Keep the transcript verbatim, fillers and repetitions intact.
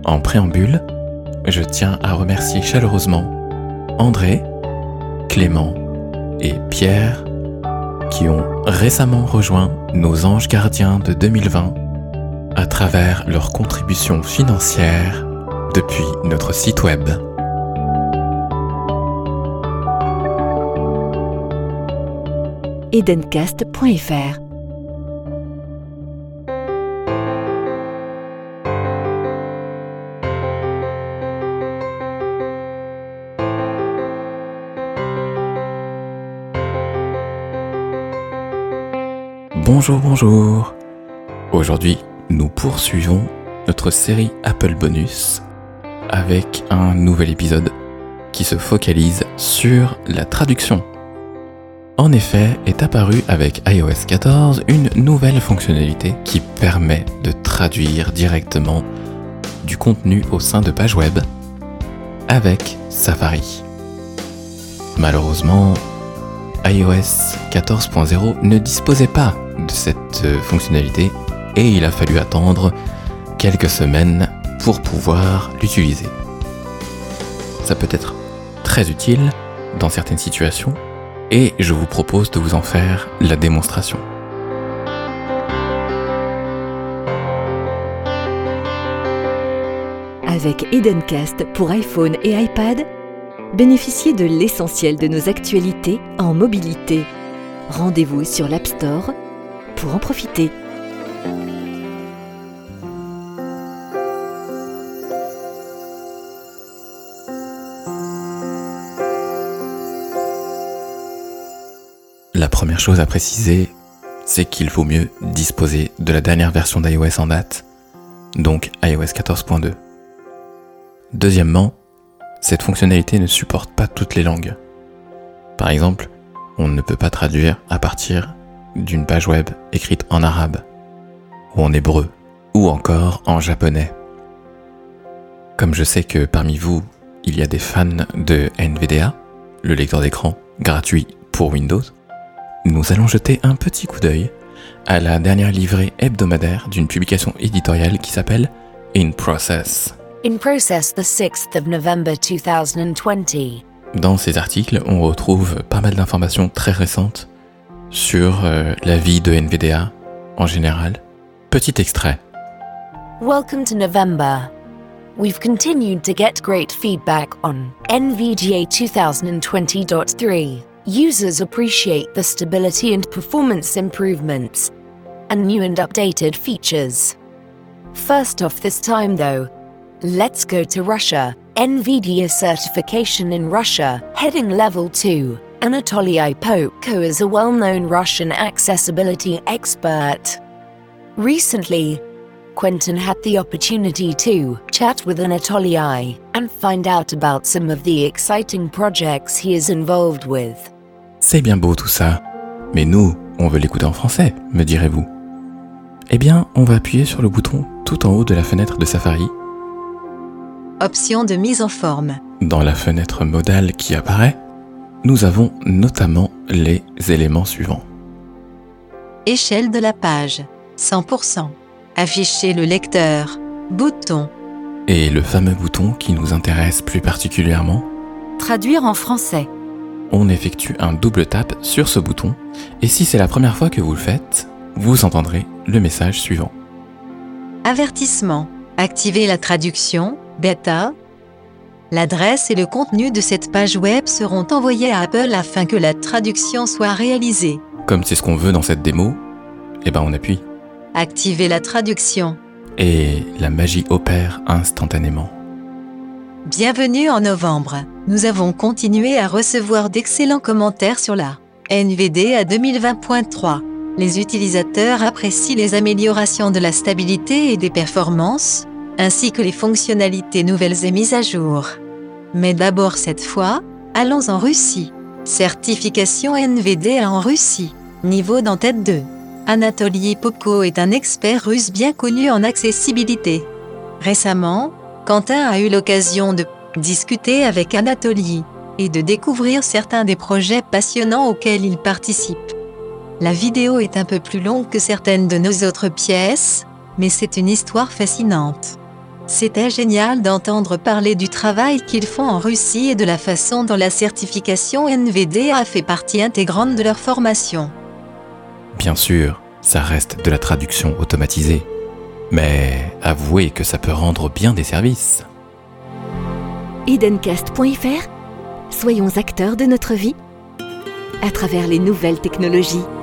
En préambule, je tiens à remercier chaleureusement André, Clément et Pierre qui ont récemment rejoint nos anges gardiens de deux mille vingt à travers leur contribution financière depuis notre site web. edencast point f r. Bonjour, bonjour. Aujourd'hui, nous poursuivons notre série Apple Bonus avec un nouvel épisode qui se focalise sur la traduction. En effet, est apparue avec i O S quatorze une nouvelle fonctionnalité qui permet de traduire directement du contenu au sein de pages web avec Safari. Malheureusement, i O S quatorze point zéro ne disposait pas de cette fonctionnalité et il a fallu attendre quelques semaines pour pouvoir l'utiliser. Ça peut être très utile dans certaines situations et je vous propose de vous en faire la démonstration. Avec Edencast pour iPhone et iPad, bénéficiez de l'essentiel de nos actualités en mobilité. Rendez-vous sur l'App Store pour en profiter. La première chose à préciser, c'est qu'il vaut mieux disposer de la dernière version d'iOS en date, donc i O S quatorze point deux. Deuxièmement, cette fonctionnalité ne supporte pas toutes les langues. Par exemple, on ne peut pas traduire à partir d'une page web écrite en arabe, ou en hébreu, ou encore en japonais. Comme je sais que parmi vous, il y a des fans de N V D A, le lecteur d'écran gratuit pour Windows, nous allons jeter un petit coup d'œil à la dernière livrée hebdomadaire d'une publication éditoriale qui s'appelle In Process. In Process, the sixth of November two thousand twenty. Dans ces articles, on retrouve pas mal d'informations très récentes sur euh, la vie de N V D A en général. Petit extrait. Welcome to November. We've continued to get great feedback on N V D A twenty twenty point three. Users appreciate the stability and performance improvements and new and updated features. First off this time though, let's go to Russia. N V D A certification in Russia, heading level two. Anatoly Popko is a well-known Russian accessibility expert. Recently, Quentin had the opportunity to chat with Anatoly and find out about some of the exciting projects he is involved with. C'est bien beau tout ça, mais nous, on veut l'écouter en français, me direz-vous. Eh bien, on va appuyer sur le bouton tout en haut de la fenêtre de Safari. Option de mise en forme. Dans la fenêtre modale qui apparaît, nous avons notamment les éléments suivants. Échelle de la page, cent pour cent. Afficher le lecteur, bouton. Et le fameux bouton qui nous intéresse plus particulièrement. Traduire en français. On effectue un double tap sur ce bouton et si c'est la première fois que vous le faites, vous entendrez le message suivant. Avertissement. Activez la traduction, bêta. L'adresse et le contenu de cette page web seront envoyés à Apple afin que la traduction soit réalisée. Comme c'est ce qu'on veut dans cette démo, eh ben on appuie. Activez la traduction. Et la magie opère instantanément. Bienvenue en novembre. Nous avons continué à recevoir d'excellents commentaires sur la N V D A deux mille vingt point trois. Les utilisateurs apprécient les améliorations de la stabilité et des performances, ainsi que les fonctionnalités nouvelles et mises à jour. Mais d'abord cette fois, allons en Russie. Certification N V D A en Russie. Niveau d'entête deux. Anatoly Popko est un expert russe bien connu en accessibilité. Récemment, Quentin a eu l'occasion de discuter avec Anatoly et de découvrir certains des projets passionnants auxquels il participe. La vidéo est un peu plus longue que certaines de nos autres pièces, mais c'est une histoire fascinante. C'était génial d'entendre parler du travail qu'ils font en Russie et de la façon dont la certification N V D A fait partie intégrante de leur formation. Bien sûr, ça reste de la traduction automatisée. Mais avouez que ça peut rendre bien des services. Edencast point F R, soyons acteurs de notre vie à travers les nouvelles technologies.